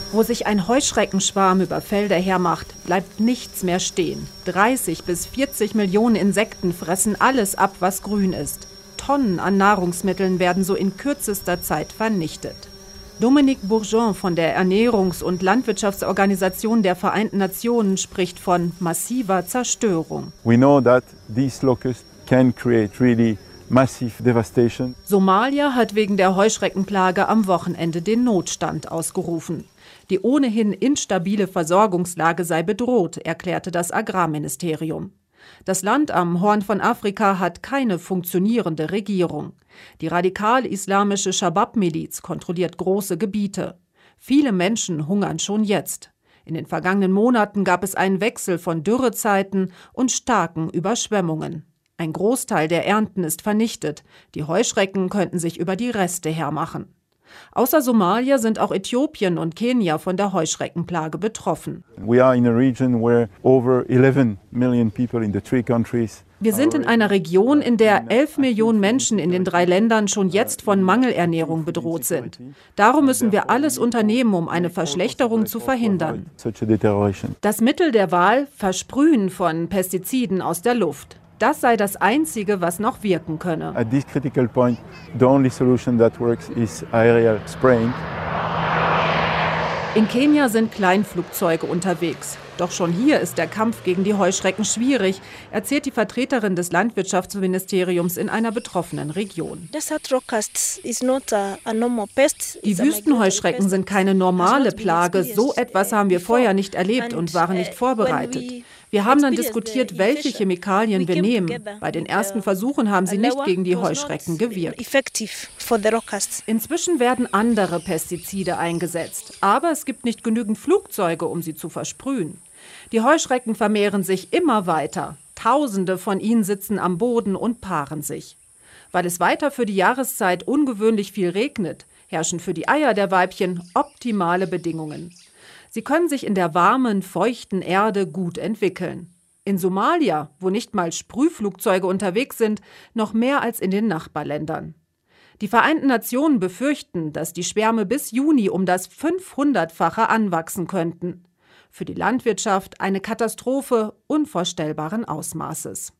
Wo sich ein Heuschreckenschwarm über Felder hermacht, bleibt nichts mehr stehen. 30 bis 40 Millionen Insekten fressen alles ab, was grün ist. Tonnen an Nahrungsmitteln werden so in kürzester Zeit vernichtet. Dominique Bourgeon von der Ernährungs- und Landwirtschaftsorganisation der Vereinten Nationen spricht von massiver Zerstörung. We know that these locusts can create really massive devastation. Somalia hat wegen der Heuschreckenplage am Wochenende den Notstand ausgerufen. Die ohnehin instabile Versorgungslage sei bedroht, erklärte das Agrarministerium. Das Land am Horn von Afrika hat keine funktionierende Regierung. Die radikal-islamische Shabab-Miliz kontrolliert große Gebiete. Viele Menschen hungern schon jetzt. In den vergangenen Monaten gab es einen Wechsel von Dürrezeiten und starken Überschwemmungen. Ein Großteil der Ernten ist vernichtet. Die Heuschrecken könnten sich über die Reste hermachen. Außer Somalia sind auch Äthiopien und Kenia von der Heuschreckenplage betroffen. We are in a region where over 11 million people in the three countries. Wir sind in einer Region, in der 11 Millionen Menschen in den 3 Ländern schon jetzt von Mangelernährung bedroht sind. Darum müssen wir alles unternehmen, um eine Verschlechterung zu verhindern. Das Mittel der Wahl: Versprühen von Pestiziden aus der Luft. Das sei das Einzige, was noch wirken könne. At this critical point, the only solution that works is aerial spraying. In Kenia sind Kleinflugzeuge unterwegs. Doch schon hier ist der Kampf gegen die Heuschrecken schwierig, erzählt die Vertreterin des Landwirtschaftsministeriums in einer betroffenen Region. Die Wüstenheuschrecken sind keine normale Plage. So etwas haben wir vorher nicht erlebt und waren nicht vorbereitet. Wir haben dann diskutiert, welche Chemikalien wir nehmen. Bei den ersten Versuchen haben sie nicht gegen die Heuschrecken gewirkt. Inzwischen werden andere Pestizide eingesetzt. Aber es gibt nicht genügend Flugzeuge, um sie zu versprühen. Die Heuschrecken vermehren sich immer weiter. Tausende von ihnen sitzen am Boden und paaren sich. Weil es weiter für die Jahreszeit ungewöhnlich viel regnet, herrschen für die Eier der Weibchen optimale Bedingungen. Sie können sich in der warmen, feuchten Erde gut entwickeln. In Somalia, wo nicht mal Sprühflugzeuge unterwegs sind, noch mehr als in den Nachbarländern. Die Vereinten Nationen befürchten, dass die Schwärme bis Juni um das 500-fache anwachsen könnten. Für die Landwirtschaft eine Katastrophe unvorstellbaren Ausmaßes.